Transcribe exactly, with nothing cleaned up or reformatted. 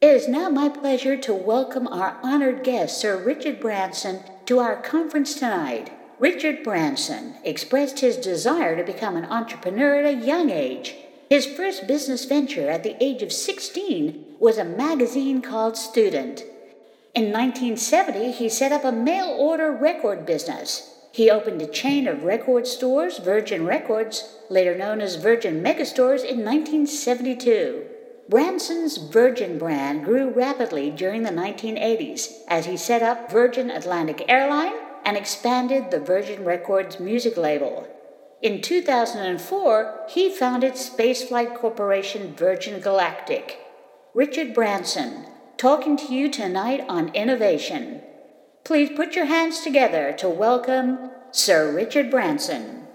It is now my pleasure to welcome our honored guest, Sir Richard Branson, to our conference tonight. Richard Branson expressed his desire to become an entrepreneur at a young age. His first business venture at the age of sixteen was a magazine called Student. In nineteen seventy, he set up a mail-order record business. He opened a chain of record stores, Virgin Records, later known as Virgin Megastores, in nineteen seventy-two. Branson's Virgin brand grew rapidly during the nineteen eighties as he set up Virgin Atlantic Airline and expanded the Virgin Records music label. In two thousand four, he founded spaceflight corporation Virgin Galactic. Richard Branson, talking to you tonight on innovation. Please put your hands together to welcome Sir Richard Branson.